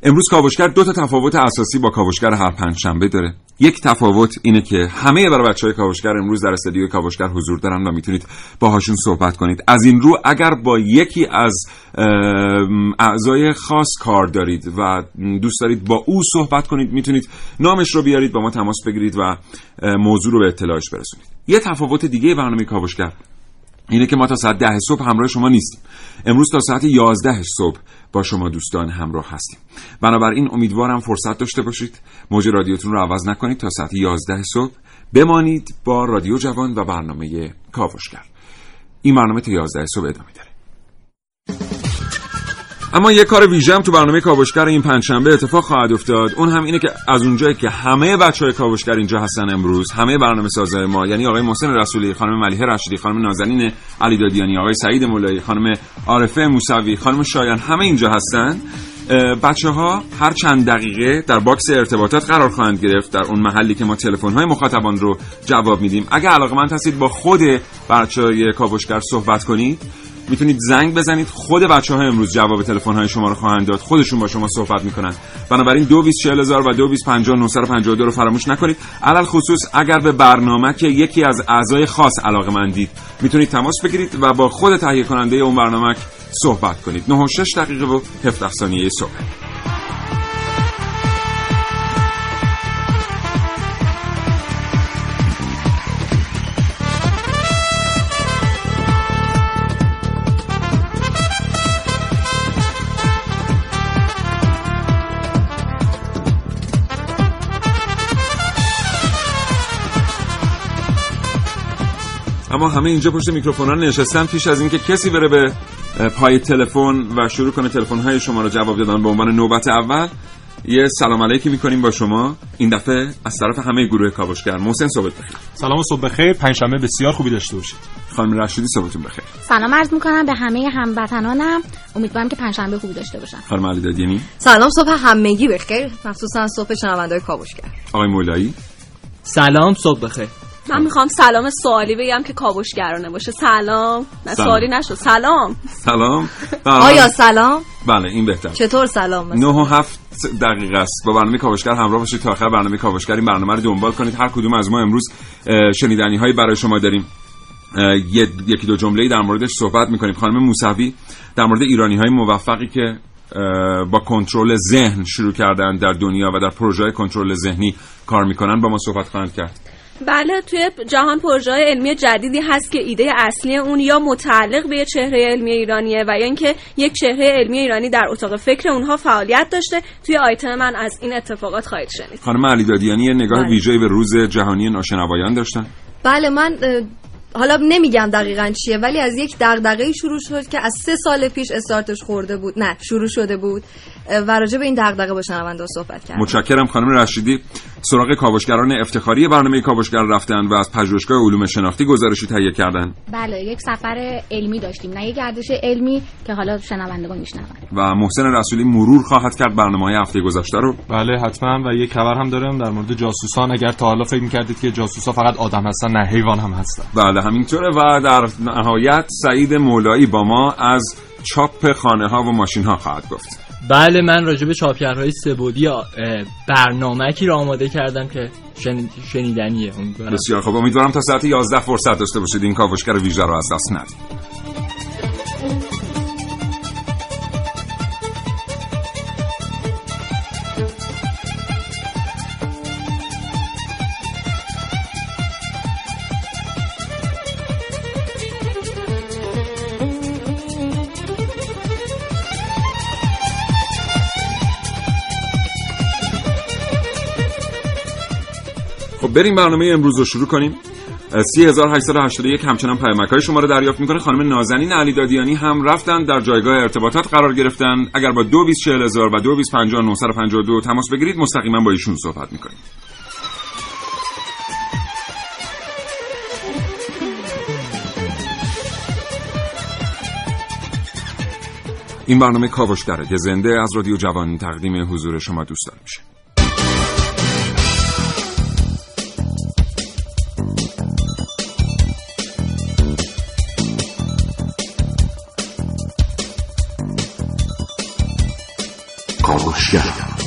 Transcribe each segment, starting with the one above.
امروز کاوشگر دو تا تفاوت اساسی با کاوشگر هر پنجشنبه داره. یک تفاوت اینه که همه برای بچهای کاوشگر امروز در استودیوی کاوشگر حضور دارن و میتونید باهاشون صحبت کنید. از این رو اگر با یکی از اعضای خاص کار دارید و دوست دارید با او صحبت کنید، میتونید نامش رو بیارید، با ما تماس بگیرید و موضوع رو به اطلاعش برسونید. یه تفاوت دیگه برنامه کاوشگر اینه که ما تا ساعت 10 صبح همراه شما نیستیم. امروز تا ساعت 11 صبح با شما دوستان همراه هستیم. بنابراین امیدوارم فرصت داشته باشید موج رادیوتون رو عوض نکنید، تا ساعت 11 صبح بمانید با رادیو جوان و برنامه کاوشگر. این برنامه تا 11 صبح ادامه داره. اما یک کار ویژه هم تو برنامه کاوشگر این پنجشنبه اتفاق خواهد افتاد. اون هم اینه که از اونجایی که همه بچهای کاوشگر اینجا هستن امروز، همه برنامه‌سازهای ما، یعنی آقای محسن رسولی، خانم ملیحه رشیدی، خانم نازنین علیدادیانی، آقای سعید مولایی، خانم عارفه موسوی، خانم شایان، همه اینجا هستن. بچه‌ها هر چند دقیقه در باکس ارتباطات قرار خواهند گرفت، در اون محلی که ما تلفن‌های مخاطبان رو جواب میدیم. اگه علاقه‌مند هستید با خود بچه‌های کاوشگر صحبت کنید، میتونید زنگ بزنید. خود بچه‌ها امروز جواب تلفن‌های شما رو خواهند داد، خودشون با شما صحبت میکنن. بنابراین 224000 و 2250 رو فراموش نکنید. علل خصوص اگر به برنامه که یکی از اعضای خاص علاقه‌مندید، میتونید تماس بگیرید و با خود تهیه کننده اون برنامه صحبت کنید. 9:06 دقیقه و 17 ثانیه صبح. اما همه اینجا پشت میکروفون‌ها نشستن. پیش از اینکه کسی بره به پای تلفن و شروع کنه تلفن‌های شما رو جواب دادن به عنوان نوبت اول، یه سلام علیکی می‌کنیم با شما. این دفعه از طرف همه گروه کاوشگر. محسن صبح بخیر. سلام و صبح بخیر. پنجشنبه بسیار خوبی داشته باشید. خانم رشیدی صبحتون بخیر. سلام عرض می‌کنم به همه هموطنانم. امیدوارم که پنجشنبه خوبی داشته باشن. خانم علیدادیانی سلام، صبح همگی بخیر، مخصوصا صبح شنونده‌های کاوشگر. آقای مولایی سلام، صبح بخیر. من میخوام سلام سوالی بگم که کاوشگرانه باشه. سلام. نه سوالی نشد. سلام. سلام. آیا سلام؟ بله این بهتر. چطور سلام؟ 9:07 دقیقه است. با برنامه کاوشگر همراه باشید تا آخر برنامه کاوشگر. این برنامه رو دنبال کنید. هر کدوم از ما امروز شنیدنی هایی برای شما داریم. یکی دو جمله‌ای در موردش صحبت می‌کنیم. خانم موسوی در مورد ایرانی‌های موفقی که با کنترل ذهن شروع کردن در دنیا و در پروژه کنترل ذهنی کار می‌کنن با ما صحبت خواهند کرد. بله، توی جهان پروژه‌های علمی جدیدی هست که ایده اصلی اون یا متعلق به چهره علمی ایرانیه و یا اینکه یک چهره علمی ایرانی در اتاق فکر اونها فعالیت داشته. توی آیتم من از این اتفاقات خواهید شنید. خانم علیدادیانی نگاه ویژه‌ای به روز جهانی ناشنوایان داشتن. بله، من حالا نمیگم دقیقاً چیه، ولی از یک دغدغه‌ای شروع شد که از 3 سال پیش شروع شده بود و راجع به این دغدغه با شنونده صحبت کردم. متشکرم. خانم رشیدی سراغ کاوشگران افتخاری برنامه کاوشگر رفتن و از پژوهشگاه علوم شناختی گزارشی تهیه کردن. بله، یک سفر علمی داشتیم، نه یک گردش علمی که حالا شنوندگان میشنون. و محسن رسولی مرور خواهد کرد برنامه‌های هفته گذشته رو. بله حتما. و یک خبر هم دارم در مورد جاسوسان. اگر تا حالا فکر می‌کردید که جاسوسا فقط آدم هستن، نه، حیوان هم هستن. بله همینطوره. و در نهایت سعید مولایی با ما از چاپ خانه‌ها و ماشین‌ها خواهد گفت. بله، من راجع به چاپگرهای سه‌بعدی برنامه‌ای را آماده کردم که شنیدنیه. بسیار خوب. امیدوارم تا ساعت 11 فرصت داشته باشید این کاوشگر ویژه رو از دست ندید. بریم برنامه امروز رو شروع کنیم. 3881 همچنان پیامک‌های شما رو دریافت می‌کنه. خانم نازنین علیدادیانی هم رفتن در جایگاه ارتباطات قرار گرفتن. اگر با 224000 و 2250 تماس بگیرید مستقیما با ایشون صحبت می‌کنیم. این برنامه کاوشگره که زنده از رادیو جوان تقدیم حضور شما دوستان میشه. کاوشگر.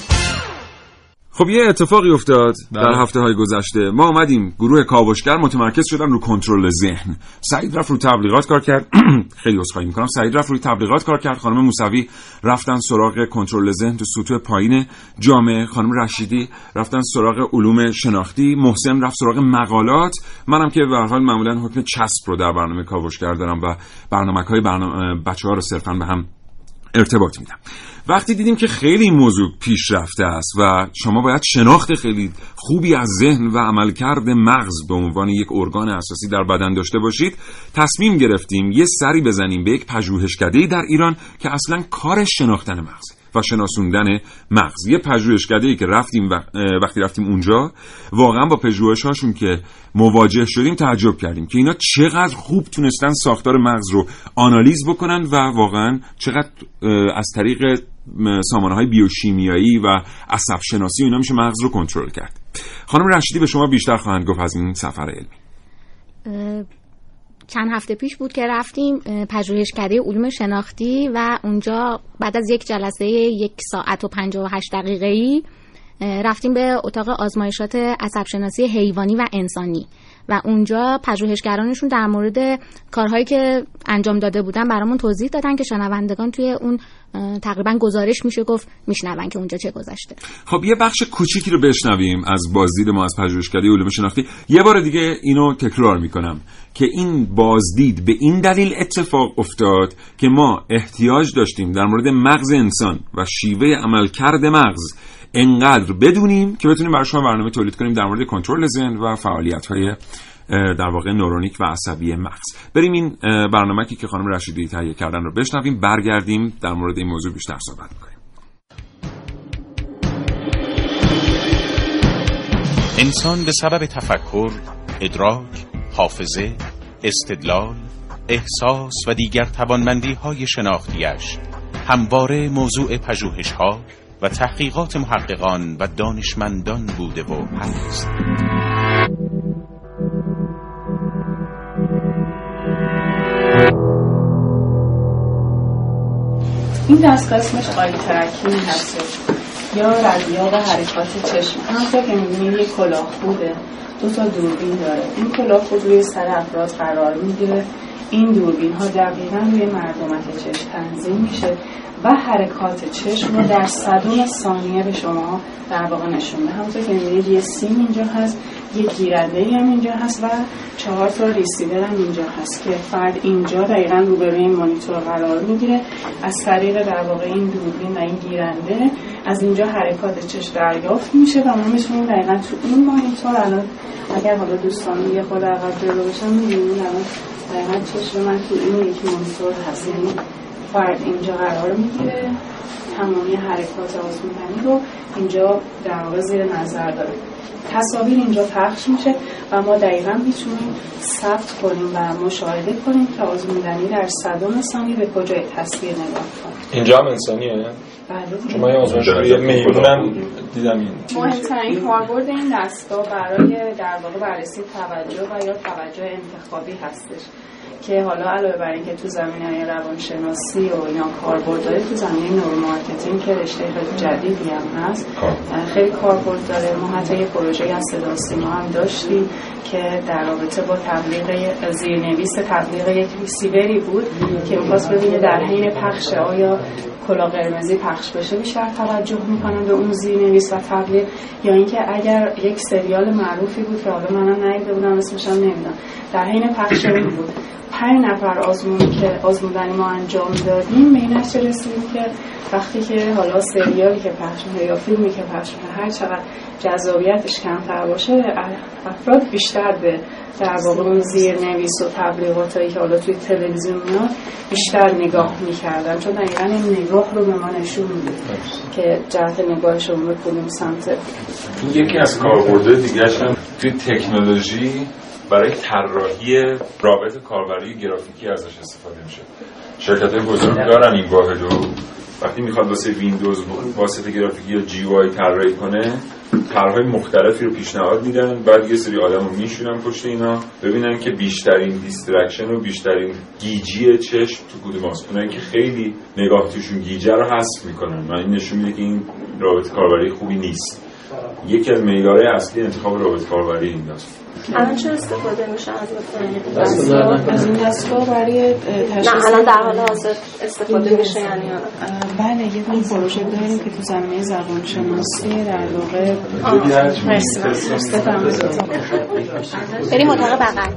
خب یه اتفاقی افتاد بله. در هفته‌های گذشته. ما اومدیم گروه کاوشگر متمرکز شدن رو کنترل ذهن. سعید رفت رو تبلیغات کار کرد. خیلی عذرخواهی می‌کنم. سعید رفت روی تبلیغات کار کرد. خانم موسوی رفتن سراغ کنترل ذهن تو سطوح پایین جامعه. خانم رشیدی رفتن سراغ علوم شناختی. محسن رفت سراغ مقالات. منم که به هر حال معمولاً حکم چسب رو در برنامه کاوشگر دارم و برنامه‌های بچه‌ها رو صرفاً به هم ارتباط میدم. وقتی دیدیم که خیلی این موضوع پیشرفته است و شما باید شناخت خیلی خوبی از ذهن و عملکرد مغز به عنوان یک ارگان اساسی در بدن داشته باشید، تصمیم گرفتیم یه سری بزنیم به یک پژوهشکده‌ای در ایران که اصلا کارش شناختن مغز و شناسوندن مغز. یه پژوهشکده‌ای که رفتیم وقتی رفتیم اونجا واقعا با پژوهش‌هاشون که مواجه شدیم تعجب کردیم که اینا چقدر خوب تونستن ساختار مغز رو آنالیز بکنن و واقعا چقدر از طریق سامانه‌های بیوشیمیایی و عصب شناسی اینا میشه مغز رو کنترل کرد. خانم رشیدی به شما بیشتر خواهند گفت از این سفر علمی. چند هفته پیش بود که رفتیم پژوهشکده علوم شناختی و اونجا بعد از یک جلسه 1 ساعت و 58 دقیقه‌ای رفتیم به اتاق آزمایشات عصب شناسی حیوانی و انسانی و اونجا پژوهشگرانشون در مورد کارهایی که انجام داده بودن برامون توضیح دادن که شنوندگان توی اون تقریبا گزارش میشه گفت میشنون که اونجا چه گذشته. خب یه بخش کوچیکی رو بشنویم از بازدید ما از پژوهشکده علوم شناختی. یه بار دیگه اینو تکرار میکنم که این بازدید به این دلیل اتفاق افتاد که ما احتیاج داشتیم در مورد مغز انسان و شیوه عملکرد مغز انقدر بدونیم که بتونیم برای شما برنامه تولید کنیم در مورد کنترل ذهن و فعالیت‌های در واقع نورونیک و عصبی مغز. بریم این برنامه‌ای که خانم رشیدی تهیه کردن رو بشنویم، برگردیم در مورد این موضوع بیشتر صحبت می‌کنیم. انسان به سبب تفکر، ادراک، حافظه، استدلال، احساس و دیگر توانمندی‌های شناختیش همواره موضوع پژوهش‌ها و تحقیقات محققان و دانشمندان بوده و هست. این دستگاه اسمش آی ترکینگ هستش یا رادیال حرکات چشم. همونطور که می‌بینید یک کلاهخوده، 2 تا دوربین داره. این کلاهخود روی سر افراد قرار میگیره. این دوربین ها دقیقاً روی مردمک چشم تنظیم میشه و حرکات چشم رو در صدم ثانیه به شما در واقع نشون میده. همونطور که می‌بینید یه سیم اینجا هست، یه گیرنده‌ای هم اینجا هست و 4 تا ریسیور هم اینجا هست که فرد اینجا دقیقاً روبروی این مانیتور قرار میگیره. از طریق در واقع این دوربین و این گیرنده از اینجا حرکات چشم دریافت میشه و ما میتونیم دقیقاً تو این مانیتور الان اگر حالا دوستان یه خود عقب جلو بشن می‌بینید الان دقیقاً چشم من تو این یک مانیتور هست. یعنی فرد اینجا قرار میگیره، تمامی حرکات آزمودنی رو اینجا در واقع زیر نظر داره. تصاویر اینجا پخش میشه و ما دقیقاً میتونیم ثبت کنیم و مشاهده کنیم که آزمودنی در صدم ثانیه به کجای تصویر نگاه کنیم. اینجا هم انسانیه؟ بله. چون من یه آزمایش روی میمونم دیدم. این مهمترین کاربرد این دستگاه برای در واقع بررسی توجه و یا توجه انتخابی هستش که حالا علاوه بر اینکه تو زمینه روانشناسی و اینا کاربرد داره، تو زمینه نورومارکتینگ که رشته خیلی جدیدی هم هست خیلی کاربرد داره. ما حتی یه پروژه از صدا و سیما هم داشتیم که در رابطه با تبلیغ زیرنویس تبلیغ یک ریسیوری بود که می‌خواست ببینه در حین پخش آیا کلاه قرمزی پخش بشه بیشتر توجه میکنن به اون زیرنویس و تبلیغ یا اینکه اگر یک سریال معروفی بود که حالا منم ندیده بودم اسمش هم نمیدونم در حین پخش اون بود 5 نفر آزمودنی ما انجام دادیم به این نتیجه رسیدیم که وقتی که حالا سریالی که پخش میشه یا فیلمی که پخش میشه هر چقدر جذابیتش کمتر باشه افراد بیشتر به در واقع اون زیرنویس و تبلیغاتایی که حالا توی تلویزیون میاد بیشتر نگاه میکردن چون دقیقاً این نگاه رو به ما نشون میده که جهت نگاهشون به کدوم سمت. یکی از کاربردهای دیگه‌اش هم توی تکنولوژی برای طراحی رابط کاربری گرافیکی ازش استفاده میشه. شرکت‌های بزرگ دارن این واحدو وقتی میخواد واسه ویندوز واسطه گرافیکی یا جی او آی طراحی کنه طرح‌های مختلفی رو پیشنهاد میدن، بعد یه سری آدمو میشونن پشت اینا ببینن که بیشترین دیسترکشن و بیشترین گیجی چشم تو کدوماست. اونایی که خیلی نگاه توشون گیجه رو حذف میکنن و این نشون میده که این رابطه کاربری خوبی نیست. یکی از معیارهای اصلی انتخاب رابطه کاربری این است. الان چه استفاده میشه از این دستگاه برای تشخیص؟ نه الان در حال حاضر استفاده میشه یعنی بله یه پروژه داریم که تو زمینه زبانشناسی در واقع بریم اتاق بغل.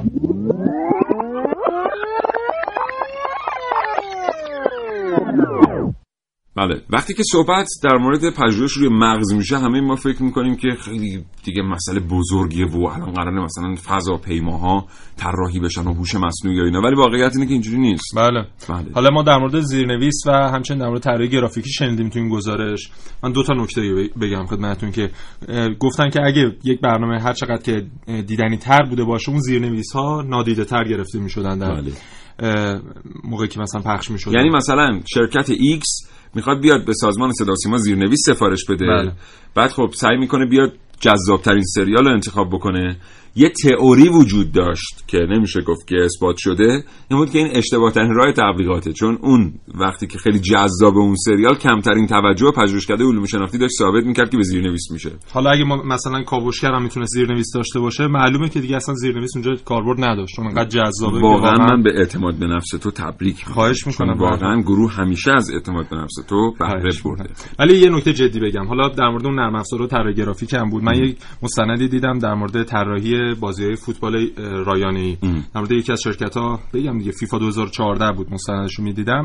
بله وقتی که صحبت در مورد پژوهش روی مغز میشه همه ما فکر میکنیم که خیلی دیگه مسئله بزرگیه و الان قراره مثلا فضاپیماها طراحی بشن و هوش مصنوعی یا اینا، ولی واقعیت اینه که اینجوری نیست. بله. حالا ما در مورد زیرنویس و همچنین در مورد طراحی گرافیکی شنیدیم تو این گزارش. من دو تا نکته بگم خدمتتون که گفتن که اگه یک برنامه هر چقدر که دیدنی تر بوده باشه اون زیرنویس ها نادیده تر گرفته میشدن در موقعی که مثلا پخش میشد. یعنی مثلا شرکت ایکس میخواد بیاد به سازمان صدا و سیما زیرنویس سفارش بده. بله. بعد خب سعی میکنه بیاد جذابترین سریال رو انتخاب بکنه. یه تئوری وجود داشت که نمیشه گفت که اثبات شده، این بود که این اشتباه ترین راه تبلیغاته، چون اون وقتی که خیلی جذاب اون سریال کمترین توجه پژوهشکده علوم شناختی داشت ثابت میکرد که به زیرنویس میشه. حالا اگه ما مثلا کاوشگر هم میتونه زیرنویس داشته باشه معلومه که دیگه اصلا زیرنویس اونجا کاربرد نداشت، چون انقدر جذابه. واقعا من به اعتماد به نفس تو تبریک خواهش میکنم. واقعا گروه همیشه از اعتماد به نفس تو بهره برده. ولی یه نکته جدی بگم، حالا در مورد اون نرم افزار و طراحی گرافیک هم بود. من یک مستندی دیدم در مورد طراحی بازی‌های فوتبال رایانه‌ای، در مورد یکی از شرکت‌ها بگم دیگه فیفا 2014 بود مستندشو می‌دیدم.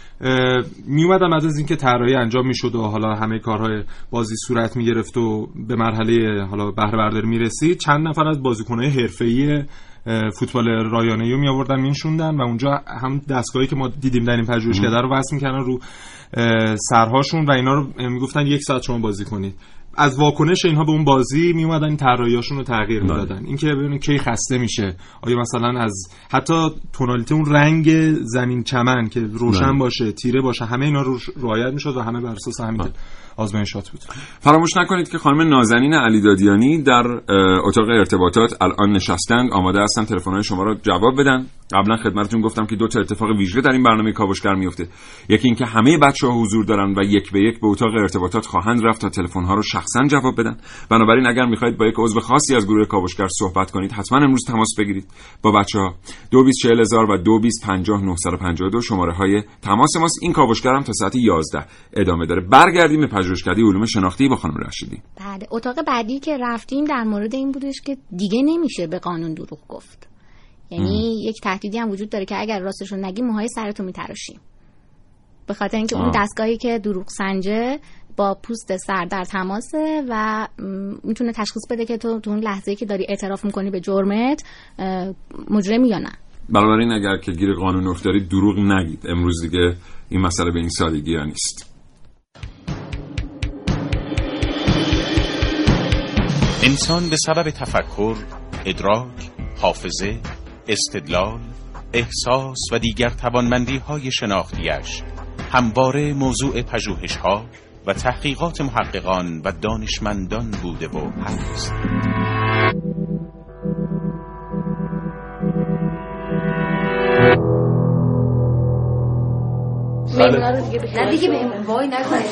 میومدم از اینکه طراحی انجام میشد و حالا همه کارهای بازی صورت میگرفت و به مرحله حالا بهره برداری میرسید، چند نفر از بازیکن‌های حرفه‌ای فوتبال رایانه‌ای رو میآوردن میشوندن و اونجا هم دستگاهی که ما دیدیم در این پژوهشکده رو وصل می‌کردن رو سرهاشون و اینا رو میگفتن 1 ساعت شما بازی کنید. از واکنش اینها به اون بازی می اومدن طراحیاشون رو تغییر میدادن. اینکه ببینید کی خسته میشه، آیا مثلا از حتی تونالیته اون رنگ زمین چمن که روشن باشه تیره باشه، همه اینا رو رعایت میشد و همه بر اساس همین آزمایشات بود. فراموش نکنید که خانم نازنین علیدادیانی در اتاق ارتباطات الان نشستند، آماده هستن تلفن‌های شما رو جواب بدن. قبلا خدمتتون گفتم که 2 تا اتفاق ویژه در این برنامه کاوشگر میفته. یکی اینکه همه بچه‌ها حضور دارن و یک به یک به اتاق ارتباطات خواهند رفت تا تلفن‌ها رو شخصا جواب بدن. بنابراین اگر می‌خواید با یک عضو خاصی از گروه کاوشگر صحبت کنید، حتما امروز تماس بگیرید با بچه‌ها. 224000 و 22500952 شماره‌های تماس ماست. این کاوشگر هم تا ساعت 11 ادامه داره. برگردیم به پژوهشکده علوم شناختی با خانم رشیدی. بله، اتاق بعدی که رفتیم در مورد این بودش که دیگه نمیشه به قانون دروغ گفت. یعنی یک تهدیدی هم وجود داره که اگر راستش رو نگی موهای سرتو میتراشیم، به خاطر اینکه اون دستگاهی که دروغ سنجه با پوست سر در تماسه و میتونه تشخیص بده که تو اون لحظه‌ای که داری اعتراف میکنی به جرمت مجرمی یا نه. بنابراین اگر که گیر قانون افتادید دروغ نگید. امروز دیگه این مسئله به این سادگی ها نیست. انسان به سبب تفکر، ادراک، حافظه، استدلال، احساس و دیگر توانمندی‌های شناختیش همواره موضوع پژوهش‌ها و تحقیقات محققان و دانشمندان بوده و هست. نه دیگه به وای نکنید.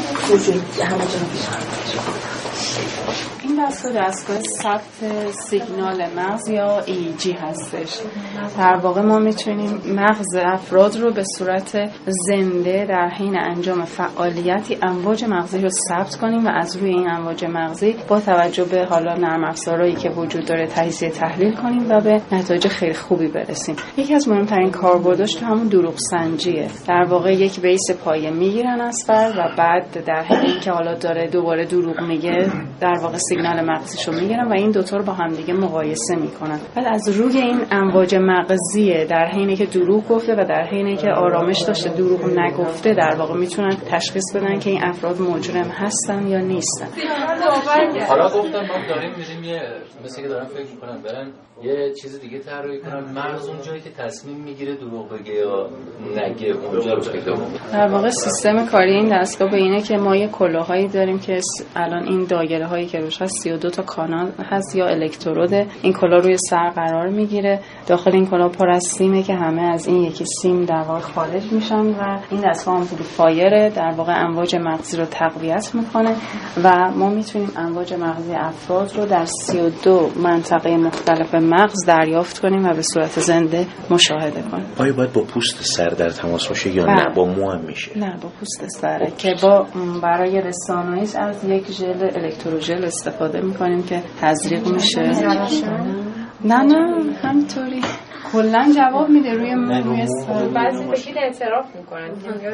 این دستگاه ثبت سیگنال مغز یا EEG هستش. در واقع ما میتونیم مغز افراد رو به صورت زنده در حین انجام فعالیتی امواج مغزی رو ثبت کنیم و از روی این امواج مغزی با توجه به حالا نرم افزارهایی که وجود داره تجزیه تحلیل کنیم و به نتایج خیلی خوبی برسیم. یکی از مهمترین کاربردش تو همون دروغ سنجیه. در واقع یک بیس پایه میگیرن از فرد و بعد در حین که حالا داره دوباره دروغ میگه در واقع سیگنال سیگنال مغزیشو میگیرن و این دوتا رو با هم دیگه مقایسه میکنن. بعد از روی این امواج مغزیه در حینی که دروغ گفته و در حینی که آرامش داشته دروغ نگفته در واقع میتونن تشخیص بدن که این افراد مجرم هستن یا نیستن. حالا گفتم ما داریم میریم یه مثل که دارم فکر میکنم برن یه چیز دیگه طراحی کنن، مغز اون جایی که تصمیم میگیره دروغ بگه یا نگه اونجا رو پیدا کنه. در واقع سیستم کاری این دستگاه به اینه که ما یه کلاهایی داریم که الان این دایره هایی که روش هست 32 تا کانال هست یا الکتروده. این کلاه روی سر قرار میگیره، داخل این کلاه پر از سیمه که همه از این یکی سیم در واقع خارج میشن و این دستگاه آمپلیفایر در واقع امواج مغزی رو تقویت میکنه و ما میتونیم امواج مغزی افراد رو در 32 منطقه مختلف مغز دریافت کنیم و به صورت زنده مشاهده کنیم. آیا باید با پوست سر در تماس باشه یا نه با مو هم میشه؟ نه با پوست سره که با برای رسانه‌ایش از یک ژل الکتروژل استفاده میکنیم که تزریق میشه. نه همینطوری کلا جواب میده روی موی سر. بعضی بگید اعتراف میکنن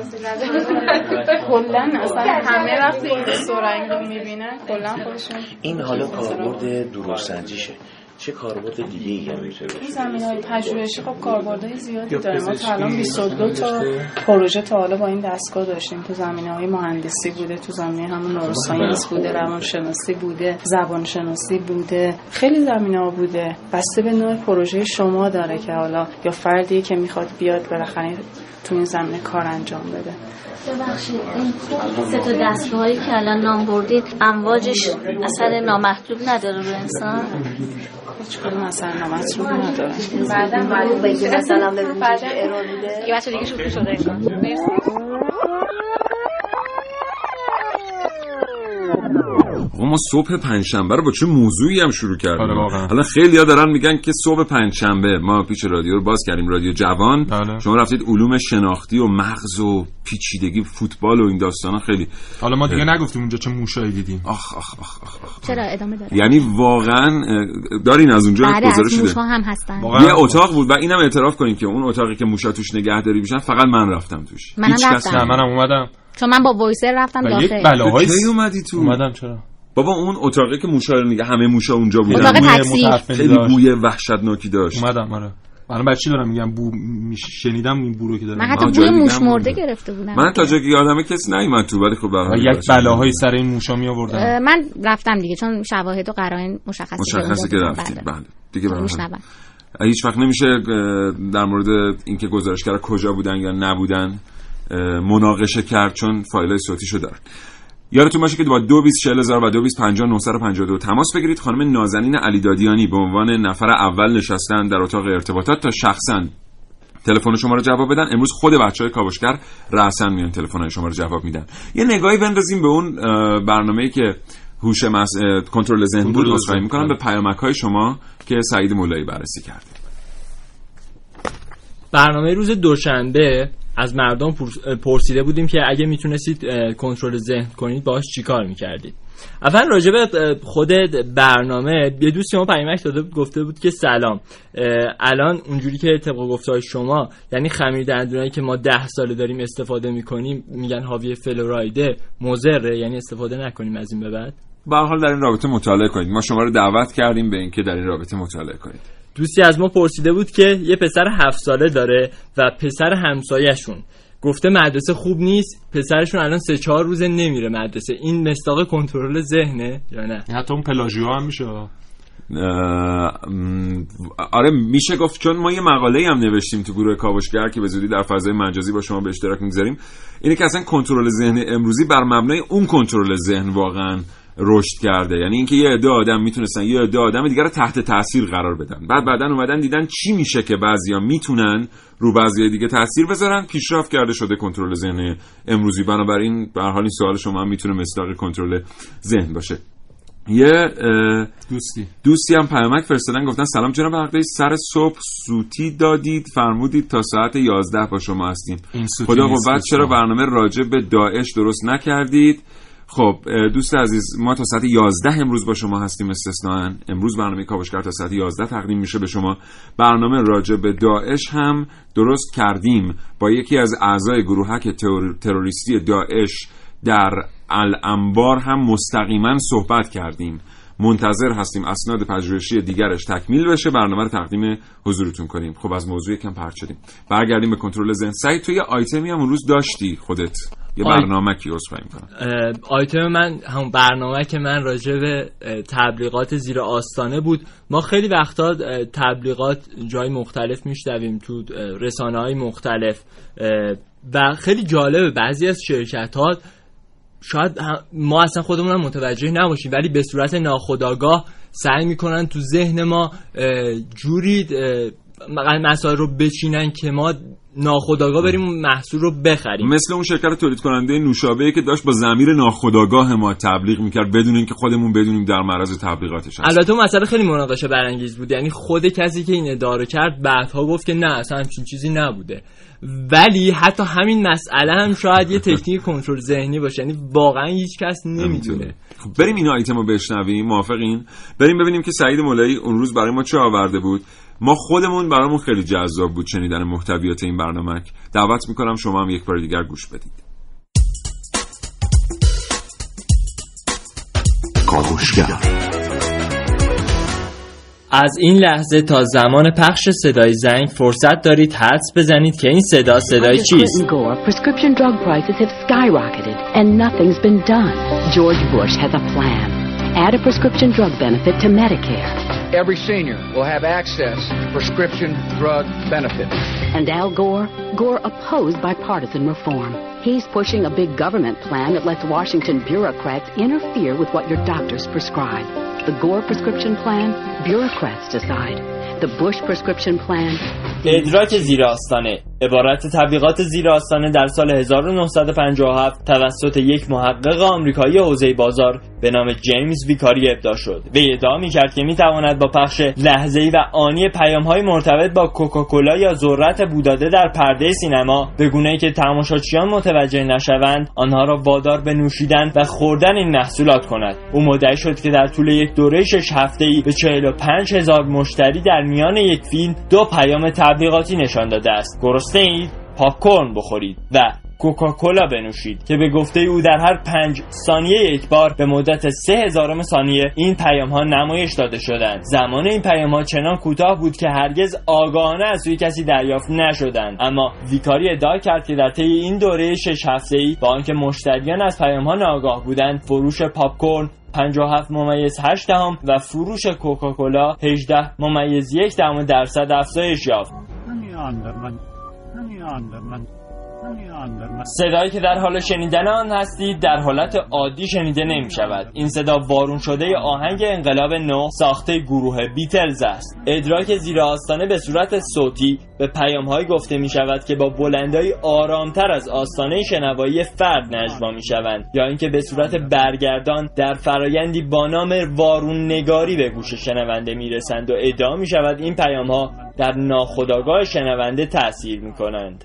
کلا اصلا همه وقتی این سرنگ رو میبینن کلا خودشون. این حالا کاربرد دروغ‌سنجیشه، چه کاربرد دیگه ای هم میتونه باشه؟ این زمینه‌های پژوهشی خب کاربردهای زیادی داره. ما تا الان 22 تا پروژه تا حالا با این دستگاه داشتیم. تو زمینه‌های مهندسی بوده، تو زمینه همون نوروساینس بوده، روانشناسی بوده، زبانشناسی بوده، خیلی زمینه‌ها بوده. بسته به نوع پروژه شما داره که حالا یا فردی که میخواد بیاد بالاخره تو این زمینه کار انجام بده. ببخشید این سه تا دستگاهی که الان نام بردید امواجش اثر نامحدود نداره رو انسان؟ هیچ کدوم اثر نامحدود نداره. بعدا معلوم بگید مثلا ببینید ارور میده. یه بچه دیگه شوخی شده انگار. ما صبح پنجشنبه رو با چه موضوعی هم شروع کردیم. حالا خیلی‌ها دارن میگن که صبح پنجشنبه ما پیچ رادیو رو باز کردیم، رادیو جوان. شما رفتید علوم شناختی و مغز و پیچیدگی فوتبال و این داستانا خیلی. حالا ما دیگه نگفتیم اونجا چه موشایی دیدیم. چرا ادامه داره؟ یعنی واقعا دارین از اونجا گزارش شده. موشا هم هستن. یه اتاق بود و اینم اعتراف کنیم که اون اتاقی که موشا توش نگهداری میشن فقط من رفتم توش. منم اومدم. چون من با وایسر رفتم داخل. یک بلاهایی اومدی تو؟ اومدم چرا؟ بابا اون اتاقی که موشا رو نگه همه موشا اونجا بودن. خیلی بوی وحشتناکی داشت. اومدم آره. من بچه‌ای دارم میگم بو شنیدم این بو رو که دارم. من حتی بوی موش مرده گرفته بودم. من تا جایی که یادمه کسی نیومد تو، ولی خب به یک بلاهای سر این موشا می آوردن. من رفتم دیگه چون شواهد و قرائن مشخصه که رفتید. بله دیگه میشنوم. هیچ وقت نمیشه در مورد اینکه گزارشگرا کجا بودن یا نبودن مناقشه کرد چون فایلای صوتیشو دارن. یادتون باشه که با 224000 و 2250 تماس بگیرید. خانم نازنین علیدادیانی به عنوان نفر اول نشستن در اتاق ارتباطات تا شخصا تلفن شما رو جواب بدن. امروز خود بچهای کاوشگر رأساً میان تلفن‌های شما رو جواب میدن. یه نگاهی بندازیم به اون برنامه‌ای که هوش کنترل ذهن بود. عذرخواهی می‌کنم به پیامک‌های شما که سعید مولایی بررسی کرده. برنامه روز دوشنبه از مردم پرسیده بودیم که اگه میتونستید کنترل ذهن کنید باهاش چیکار میکردید. اول راجع به خود برنامه یه دوستی ما پیامک داده بود، گفته بود که سلام، الان اونجوری که طبق گفته‌های شما یعنی خمیر دندونایی که ما 10 ساله داریم استفاده میکنیم میگن حاوی فلورایده مضره، یعنی استفاده نکنیم از این به بعد. به هر حال در این رابطه مطالعه کنید. ما شما رو دعوت کردیم به اینکه در این رابطه مطالعه کنید. دوستی از ما پرسیده بود که یه پسر 7 ساله داره و پسر همسایه‌شون گفته مدرسه خوب نیست، پسرشون الان 3-4 روزه نمیره مدرسه، این مصداق کنترل ذهنه یا نه؟ حتی اون پلاژیو هم میشه. آره میشه گفت، چون ما یه مقاله‌ای هم نوشتیم تو گروه کاوشگر که به زودی در فضای مجازی با شما به اشتراک میگذاریم. اینه که اصلا کنترل ذهن امروزی بر مبنای اون کنترل ذهن واقعا رشد کرده. یعنی اینکه یه عده آدم میتونستن یه عده آدم دیگه رو تحت تاثیر قرار بدن، بعدن اومدن دیدن چی میشه که بعضیا میتونن رو بعضی دیگه تاثیر بذارن. پیشرفت کرده شده کنترل ذهن امروزی. بنابراین به هر حال این سوال شما هم میتونه مصداق کنترل ذهن باشه. یه دوستی هم پیامک فرستادن، گفتن سلام جناب حقی، سر صبح سوتی دادید فرمودید تا ساعت 11 با شما هستیم. خدا قوت، چرا برنامه راجع به داعش درست نکردید؟ خب دوست عزیز، ما تا ساعت 11 امروز با شما هستیم استثناً. امروز برنامه کاوشگر تا ساعت 11 تقدیم میشه به شما. برنامه راجع به داعش هم درست کردیم با یکی از اعضای گروهک تروریستی داعش در الانبار هم مستقیما صحبت کردیم. منتظر هستیم اسناد پژوهشی دیگرش تکمیل بشه، برنامه رو تقدیم حضورتون کنیم. خب از موضوع یکم پرت شدیم، برگردیم به کنترل ذهن. سعید تو یه آیتمی هم اون روز داشتی خودت، یه برنامه کی عذرخواهی می‌کنم. آیتم من همون برنامه که من راجع به تبلیغات زیر آستانه بود. ما خیلی وقتا تبلیغات جای مختلف میشنویم تو رسانه‌های مختلف و خیلی جالبه بعضی از شرکت‌ها شاید ما اصلا خودمون هم متوجه نباشیم ولی به صورت ناخودآگاه سعی میکنن تو ذهن ما جوری مسائل رو بچینن که ما ناخودآگاه بریم محصول رو بخریم. مثل اون شرکت تولید کننده نوشابه‌ای که داشت با ضمیر ناخودآگاه ما تبلیغ میکرد بدون اینکه خودمون بدونیم در معرض تبلیغاتش هست. البته اون مسئله خیلی مناقشه برانگیز بود، یعنی خود کسی که این ادعا رو کرد بعدها گفت که نه اصلا همچین چیزی نبوده. ولی حتی همین مسئله هم شاید یه تکنیک کنترل ذهنی باشه، یعنی واقعا هیچ کس نمیدونه. خب بریم این آیتمو بشنویم، موافقین؟ بریم ببینیم که سعید مولایی اون روز برای ما چه آورده بود. ما خودمون برامون خیلی جذاب بود شنیدن محتویات این برنامه. دعوت میکنم شما هم یک بار دیگر گوش بدید. کاوشگر. از این لحظه تا زمان پخش صدای زنگ فرصت دارید حدس بزنید که این صدای چیست؟ Prescription drug prices have skyrocketed and nothing's been done. George Bush has a plan. Add a prescription drug benefit to Medicare. Every senior will have access to prescription drug benefits. And Al Gore? Gore opposed bipartisan reform. He's pushing a big government plan that lets Washington bureaucrats interfere with what your doctors prescribe. The Gore prescription plan, bureaucrats decide. The Bush prescription plan. ادراک زیر آستانه عبارت تبلیغات زیر آستانه در سال 1957 توسط یک محقق آمریکایی حوزه بازار به نام جیمز ویکاری ابداع شد. وی ادعا می‌کرد که می‌تواند با پخش لحظه‌ای و آنی پیام‌های مرتبط با کوکاکولا یا ذرت بوداده در پرده سینما به گونه‌ای که تماشاچیان متوجه نشوند آنها را وادار به نوشیدن و خوردن این محصولات کند. او مدعی شد که در طول یک دوره 6 هفته‌ای به 45,000 مشتری در میان یک فیلم 2 پیام تبلیغاتی نشان داده است: گرسنه‌اید؟ پاپکورن بخورید و کوکاکولا بنوشید، که به گفته او در هر 5 ثانیه یک بار به مدت 0.03 ثانیه این پیام ها نمایش داده شدند. زمان این پیام ها چنان کوتاه بود که هرگز آگاهانه از سوی کسی دریافت نشدند. اما ویکاری ادعا کرد که در طی این دوره 6 هفته‌ای با آنکه مشتریان از پیام ها ناآگاه بودند، فروش پاپکورن 57.8% و فروش کوکاکولا 18.1% افزایش یافت. صدایی که در حال شنیدن آن هستید در حالت عادی شنیده نمی شود. این صدا وارون شده آهنگ انقلاب نو ساخته گروه بیتلز است. ادراک زیر آستانه به صورت صوتی به پیام‌های گفته می شود که با بلندی آرامتر از آستانه شنوایی فرد نجوا می شوند، یا اینکه به صورت برگردان در فرایندی با نام وارون نگاری به گوش شنونده می رسند و ادعا می شود این پیام‌ها در ناخودآگاه شنونده تأثیر می کنند.